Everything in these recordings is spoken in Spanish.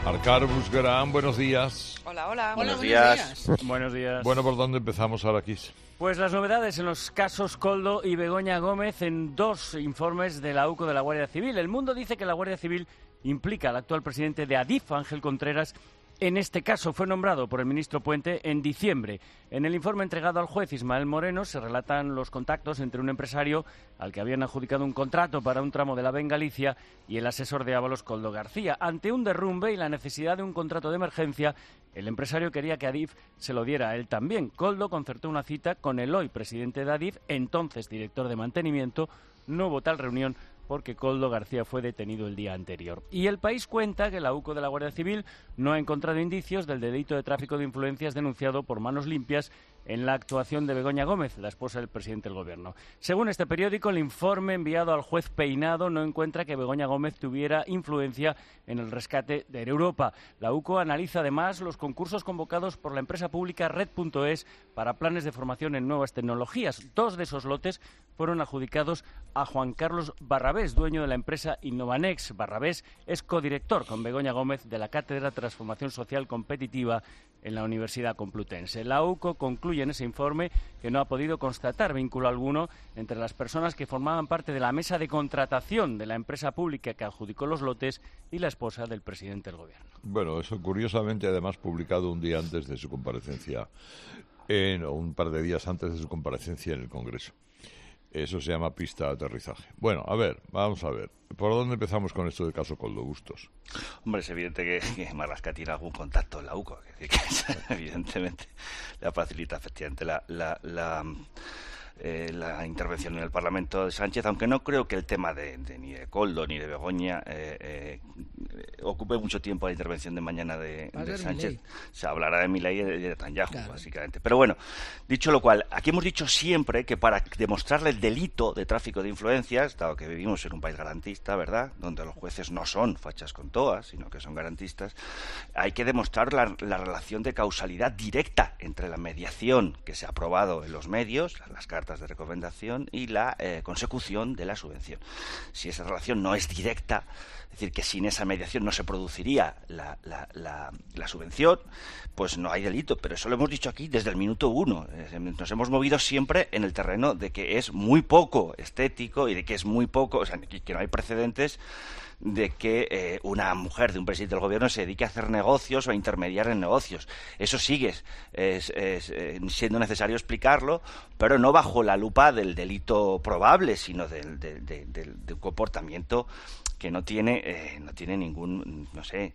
Arcar Busquerán, buenos días. Hola, hola. Buenos días. Buenos días. Bueno, ¿por dónde empezamos ahora, Kiss? Pues las novedades en los casos Koldo y Begoña Gómez en dos informes de la UCO de la Guardia Civil. El Mundo dice que la Guardia Civil implica al actual presidente de Adif, Ángel Contreras. En este caso fue nombrado por el ministro Puente en diciembre. En el informe entregado al juez Ismael Moreno se relatan los contactos entre un empresario al que habían adjudicado un contrato para un tramo de la AVE en Galicia y el asesor de Ábalos, Koldo García. Ante un derrumbe y la necesidad de un contrato de emergencia, el empresario quería que Adif se lo diera a él también. Koldo concertó una cita con el hoy presidente de Adif, entonces director de mantenimiento. No hubo tal reunión porque Koldo García fue detenido el día anterior. Y El País cuenta que la UCO de la Guardia Civil no ha encontrado indicios del delito de tráfico de influencias denunciado por Manos Limpias en la actuación de Begoña Gómez, la esposa del presidente del Gobierno. Según este periódico, el informe enviado al juez Peinado no encuentra que Begoña Gómez tuviera influencia en el rescate de Europa. La UCO analiza además los concursos convocados por la empresa pública Red.es para planes de formación en nuevas tecnologías. 2 de esos lotes fueron adjudicados a Juan Carlos Barrabés, dueño de la empresa Innovanex. Barrabés es codirector con Begoña Gómez de la Cátedra de Transformación Social Competitiva en la Universidad Complutense. La UCO concluye en ese informe que no ha podido constatar vínculo alguno entre las personas que formaban parte de la mesa de contratación de la empresa pública que adjudicó los lotes y la esposa del presidente del Gobierno. Bueno, eso curiosamente además publicado un día antes de su comparecencia, o un par de días antes de su comparecencia en el Congreso. Eso se llama pista de aterrizaje. Bueno, a ver, vamos a ver. ¿Por dónde empezamos con esto del caso Koldo, Bustos? Hombre, es evidente que Marlaska tiene algún contacto en la UCO. Que evidentemente le facilita efectivamente la intervención en el Parlamento de Sánchez, aunque no creo que el tema ni de Koldo ni de Begoña ocupe mucho tiempo la intervención de mañana de Sánchez. Se hablará de Milei y de Netanyahu, claro, básicamente. Pero bueno, dicho lo cual, aquí hemos dicho siempre que para demostrarle el delito de tráfico de influencias, dado que vivimos en un país garantista, ¿verdad?, donde los jueces no son fachas con togas, sino que son garantistas, hay que demostrar la relación de causalidad directa entre la mediación que se ha aprobado en los medios, las cartas de recomendación, y la consecución de la subvención. Si esa relación no es directa, es decir, que sin esa mediación no se produciría la subvención, pues no hay delito. Pero eso lo hemos dicho aquí desde el minuto 1. Nos hemos movido siempre en el terreno de que es muy poco estético y de que es muy poco, o sea, que no hay precedentes de que una mujer de un presidente del Gobierno se dedique a hacer negocios o a intermediar en negocios. Eso sigue siendo necesario explicarlo, pero no bajo la lupa del delito probable, sino de un comportamiento que no tiene ningún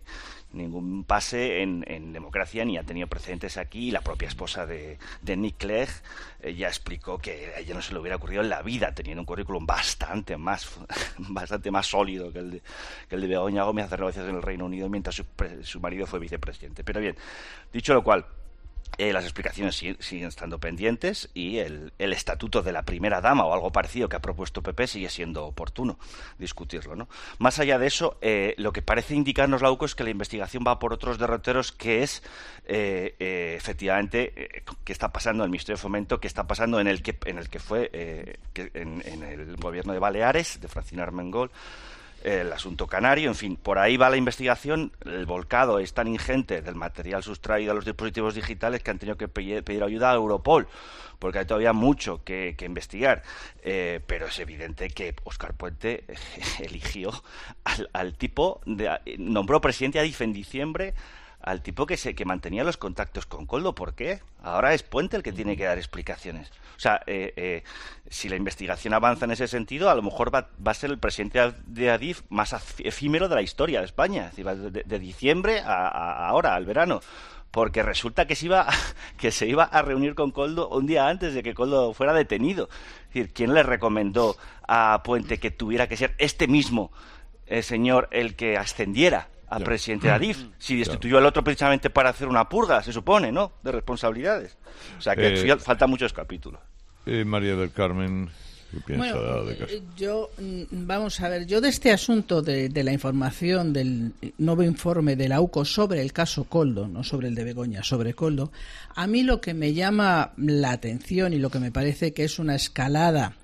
pase en democracia, ni ha tenido precedentes aquí. Y la propia esposa de Nick Clegg ya explicó que a ella no se le hubiera ocurrido en la vida, teniendo un currículum bastante más sólido que el de Begoña Gómez, hacer negocios en el Reino Unido mientras su marido fue vicepresidente. Pero bien, dicho lo cual, las explicaciones siguen estando pendientes y el estatuto de la primera dama o algo parecido que ha propuesto PP sigue siendo oportuno discutirlo, ¿no? Más allá de eso, lo que parece indicarnos la UCO es que la investigación va por otros derroteros, que es efectivamente qué está pasando en el Ministerio de Fomento, qué está pasando en el que fue en el gobierno de Baleares, de Francina Armengol, el asunto canario, en fin, por ahí va la investigación. El volcado es tan ingente del material sustraído a los dispositivos digitales que han tenido que pedir ayuda a Europol, porque hay todavía mucho que investigar, pero es evidente que Óscar Puente eligió al tipo, nombró presidente a Adif en diciembre, al tipo que mantenía los contactos con Koldo. ¿Por qué? Ahora es Puente el que tiene que dar explicaciones. O sea, si la investigación avanza en ese sentido, a lo mejor va a ser el presidente de Adif más efímero de la historia de España. Es decir, de diciembre a ahora, al verano. Porque resulta que se iba a reunir con Koldo un día antes de que Koldo fuera detenido. Es decir, ¿quién le recomendó a Puente que tuviera que ser este mismo señor el que ascendiera al presidente de Adif, si destituyó al otro precisamente para hacer una purga, se supone, ¿no?, de responsabilidades? O sea, que faltan muchos capítulos. María del Carmen, ¿qué piensa de caso? Vamos a ver, yo de este asunto de la información del nuevo informe de la UCO sobre el caso Koldo, no sobre el de Begoña, sobre Koldo, a mí lo que me llama la atención y lo que me parece que es una escalada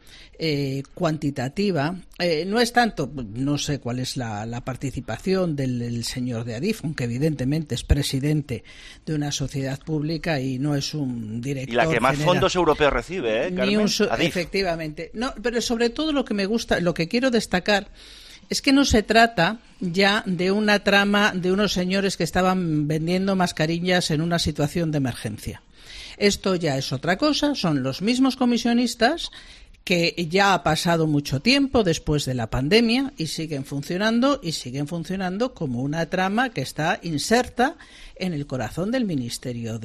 cuantitativa. No es tanto, no sé cuál es la participación del señor de Adif, aunque evidentemente es presidente de una sociedad pública y no es un director. Y la que más fondos europeos recibe, Carmen, efectivamente. No, pero sobre todo lo que me gusta, lo que quiero destacar es que no se trata ya de una trama de unos señores que estaban vendiendo mascarillas en una situación de emergencia. Esto ya es otra cosa, son los mismos comisionistas que ya ha pasado mucho tiempo después de la pandemia y siguen funcionando como una trama que está inserta en el corazón del Ministerio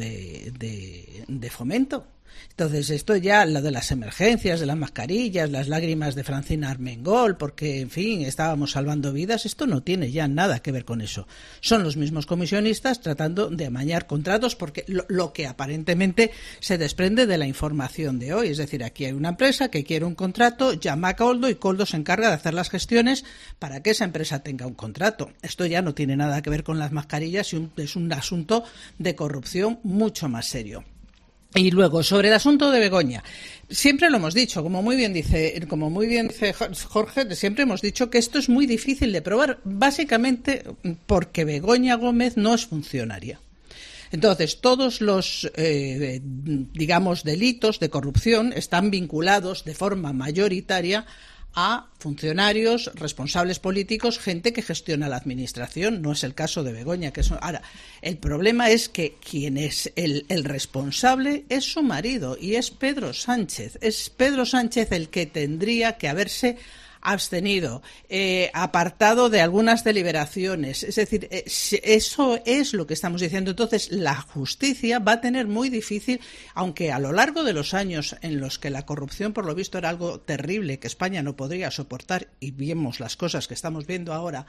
de Fomento. Entonces, esto ya, lo de las emergencias, de las mascarillas, las lágrimas de Francina Armengol, porque, en fin, estábamos salvando vidas, esto no tiene ya nada que ver con eso. Son los mismos comisionistas tratando de amañar contratos, porque lo que aparentemente se desprende de la información de hoy. Es decir, aquí hay una empresa que quiere un contrato, llama a Koldo y Koldo se encarga de hacer las gestiones para que esa empresa tenga un contrato. Esto ya no tiene nada que ver con las mascarillas y es un asunto de corrupción mucho más serio. Y luego, sobre el asunto de Begoña, siempre lo hemos dicho, como muy bien dice Jorge, siempre hemos dicho que esto es muy difícil de probar, básicamente porque Begoña Gómez no es funcionaria. Entonces, todos los, delitos de corrupción están vinculados de forma mayoritaria a funcionarios, responsables políticos, gente que gestiona la administración. No es el caso de Begoña. Ahora, el problema es que quien es el responsable es su marido y es Pedro Sánchez. Es Pedro Sánchez el que tendría que haberse abstenido, apartado de algunas deliberaciones. Es decir, eso es lo que estamos diciendo. Entonces, la justicia va a tener muy difícil, aunque a lo largo de los años en los que la corrupción, por lo visto, era algo terrible que España no podría soportar, y vemos las cosas que estamos viendo ahora,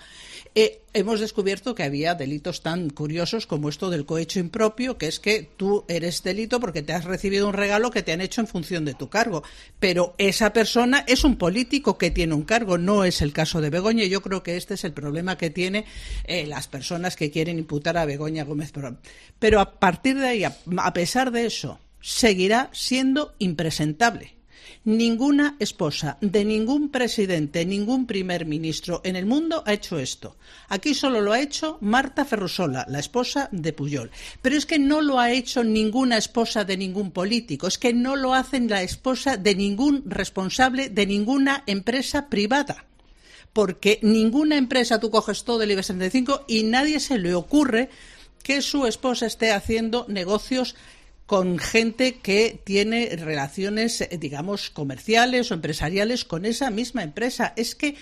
hemos descubierto que había delitos tan curiosos como esto del cohecho impropio, que es que tú eres delito porque te has recibido un regalo que te han hecho en función de tu cargo. Pero esa persona es un político que tiene un cargo, no es el caso de Begoña. Yo creo que este es el problema que tiene las personas que quieren imputar a Begoña Gómez. Pero a partir de ahí, a pesar de eso, seguirá siendo impresentable. Ninguna esposa de ningún presidente, ningún primer ministro en el mundo ha hecho esto. Aquí solo lo ha hecho Marta Ferrusola, la esposa de Pujol. Pero es que no lo ha hecho ninguna esposa de ningún político, es que no lo hacen la esposa de ningún responsable de ninguna empresa privada. Porque ninguna empresa, tú coges todo el IBEX 35 y nadie se le ocurre que su esposa esté haciendo negocios con gente que tiene relaciones, digamos, comerciales o empresariales con esa misma empresa. Es que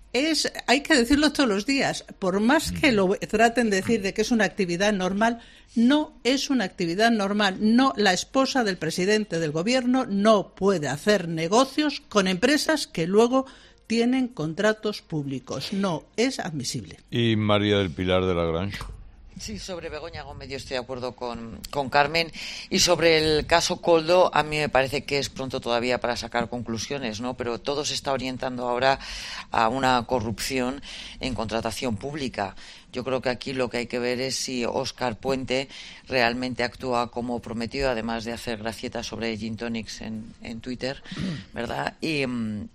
hay que decirlo todos los días. Por más que lo traten de decir de que es una actividad normal, no es una actividad normal. No, la esposa del presidente del gobierno no puede hacer negocios con empresas que luego tienen contratos públicos. No es admisible. ¿Y María del Pilar de Lagrange? Sí, sobre Begoña Gómez yo estoy de acuerdo con Carmen. Y sobre el caso Koldo, a mí me parece que es pronto todavía para sacar conclusiones, ¿no? Pero todo se está orientando ahora a una corrupción en contratación pública. Yo creo que aquí lo que hay que ver es si Óscar Puente realmente actúa como prometido, además de hacer gracietas sobre gin tonics en Twitter, ¿verdad? Y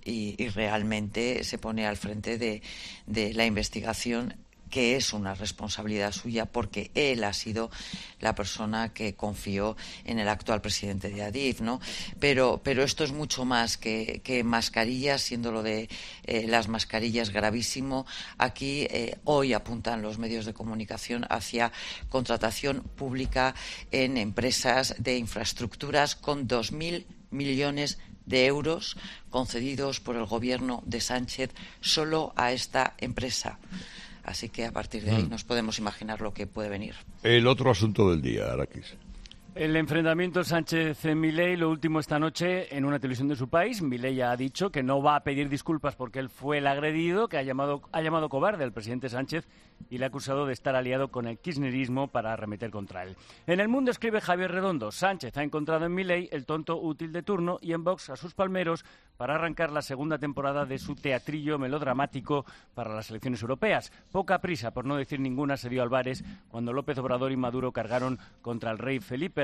realmente se pone al frente de la investigación, que es una responsabilidad suya porque él ha sido la persona que confió en el actual presidente de Adif, ¿no? Pero esto es mucho más que mascarillas, siendo lo de las mascarillas gravísimo. Aquí hoy apuntan los medios de comunicación hacia contratación pública en empresas de infraestructuras con 2.000 millones de euros concedidos por el gobierno de Sánchez solo a esta empresa. Así que a partir de ahí nos podemos imaginar lo que puede venir. El otro asunto del día, Araquis. El enfrentamiento Sánchez-Milei, lo último esta noche en una televisión de su país. Milei ya ha dicho que no va a pedir disculpas porque él fue el agredido, que ha llamado cobarde al presidente Sánchez y le ha acusado de estar aliado con el kirchnerismo para arremeter contra él. En El Mundo escribe Javier Redondo: Sánchez ha encontrado en Milei el tonto útil de turno y en Vox a sus palmeros para arrancar la segunda temporada de su teatrillo melodramático para las elecciones europeas. Poca prisa, por no decir ninguna, se dio Álvarez cuando López Obrador y Maduro cargaron contra el rey Felipe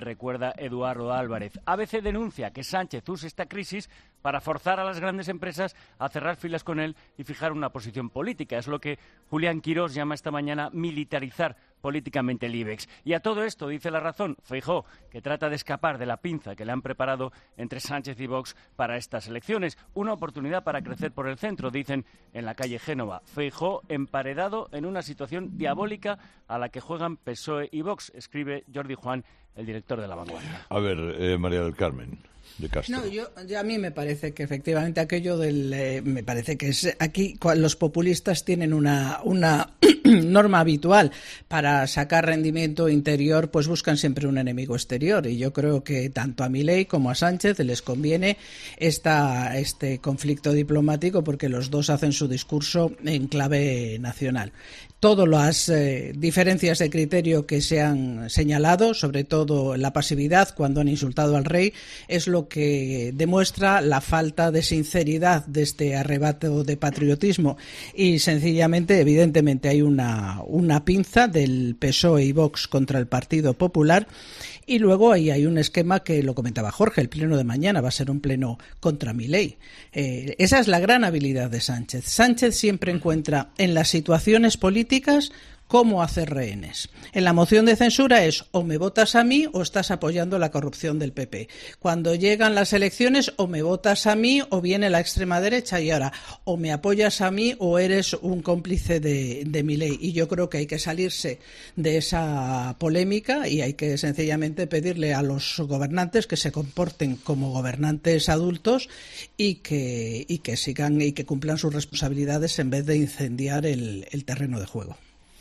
recuerda Eduardo Álvarez. ABC denuncia que Sánchez use esta crisis para forzar a las grandes empresas a cerrar filas con él y fijar una posición política. Es lo que Julián Quirós llama esta mañana militarizar políticamente el IBEX. Y a todo esto, dice La Razón, Feijóo, que trata de escapar de la pinza que le han preparado entre Sánchez y Vox para estas elecciones. Una oportunidad para crecer por el centro, dicen en la calle Génova. Feijóo emparedado en una situación diabólica a la que juegan PSOE y Vox, escribe Jordi Juan, el director de La Vanguardia. A ver, María del Carmen de Castro. No, a mí me parece que efectivamente aquello me parece que es aquí los populistas tienen una norma habitual para sacar rendimiento interior, pues buscan siempre un enemigo exterior, y yo creo que tanto a Milei como a Sánchez les conviene este conflicto diplomático, porque los dos hacen su discurso en clave nacional. Todas las diferencias de criterio que se han señalado, sobre todo la pasividad cuando han insultado al rey, es lo que demuestra la falta de sinceridad de este arrebato de patriotismo, y sencillamente, evidentemente, hay una pinza del PSOE y Vox contra el Partido Popular. Y luego ahí hay un esquema que lo comentaba Jorge, el pleno de mañana va a ser un pleno contra Milei. Esa es la gran habilidad de Sánchez. Sánchez siempre encuentra en las situaciones políticas cómo hacer rehenes. En la moción de censura es o me votas a mí o estás apoyando la corrupción del PP. Cuando llegan las elecciones o me votas a mí o viene la extrema derecha, y ahora o me apoyas a mí o eres un cómplice de Milei. Y yo creo que hay que salirse de esa polémica y hay que sencillamente pedirle a los gobernantes que se comporten como gobernantes adultos y que sigan y que cumplan sus responsabilidades en vez de incendiar el terreno de juego.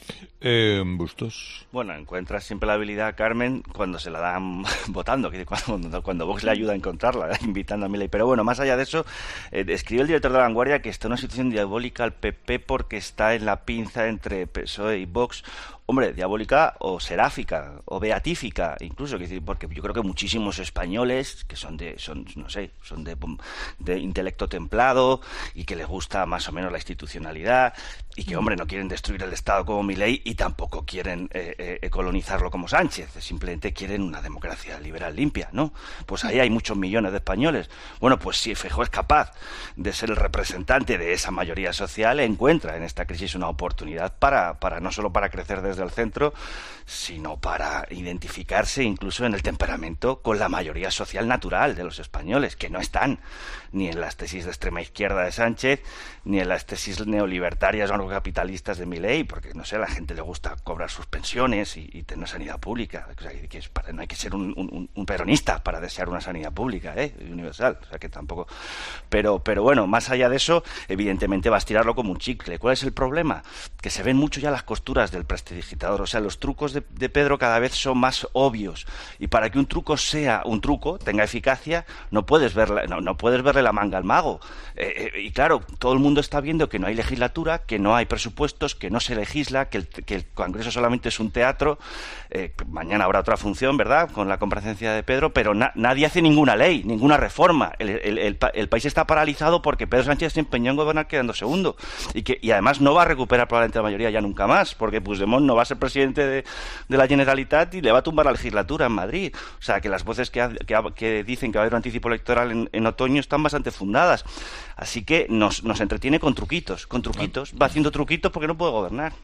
Bustos. Bueno, encuentras siempre la habilidad, Carmen, cuando se la dan votando, cuando Vox le ayuda a encontrarla, invitando a Milei. Pero bueno, más allá de eso, escribe el director de La Vanguardia que está en una situación diabólica al PP porque está en la pinza entre PSOE y Vox. Hombre, diabólica o seráfica o beatífica, incluso, porque yo creo que muchísimos españoles que son de intelecto templado y que les gusta más o menos la institucionalidad y que, hombre, no quieren destruir el Estado como Milei y tampoco quieren colonizarlo como Sánchez, simplemente quieren una democracia liberal limpia, ¿no? Pues ahí hay muchos millones de españoles. Bueno, pues si Feijóo es capaz de ser el representante de esa mayoría social, encuentra en esta crisis una oportunidad para no solo para crecer desde el centro, sino para identificarse incluso en el temperamento con la mayoría social natural de los españoles, que no están ni en las tesis de extrema izquierda de Sánchez, ni en las tesis neolibertarias o capitalistas de Milei, porque, no sé, a la gente le gusta cobrar sus pensiones y tener sanidad pública. O sea, no hay que ser un peronista para desear una sanidad pública, universal. O sea, que tampoco... Pero bueno, más allá de eso, evidentemente va a estirarlo como un chicle. ¿Cuál es el problema? Que se ven mucho ya las costuras del prestidigitador. O sea, los trucos de Pedro cada vez son más obvios. Y para que un truco sea un truco, tenga eficacia, no puedes verle la manga al mago. Y claro, todo el mundo está viendo que no hay legislatura, que no hay presupuestos, que no se legisla, que el Congreso solamente es un teatro. Mañana habrá otra función, ¿verdad?, con la comparecencia de Pedro, pero nadie hace ninguna ley, ninguna reforma. El país está paralizado porque Pedro Sánchez se empeñó en gobernar quedando segundo. Y además no va a recuperar probablemente la mayoría ya nunca más, porque Puigdemont no va a ser presidente de la Generalitat y le va a tumbar la legislatura en Madrid. O sea, que las voces que dicen que va a haber un anticipo electoral en otoño están bastante fundadas. Así que nos entretiene con truquitos. Va haciendo truquitos porque no puede gobernar.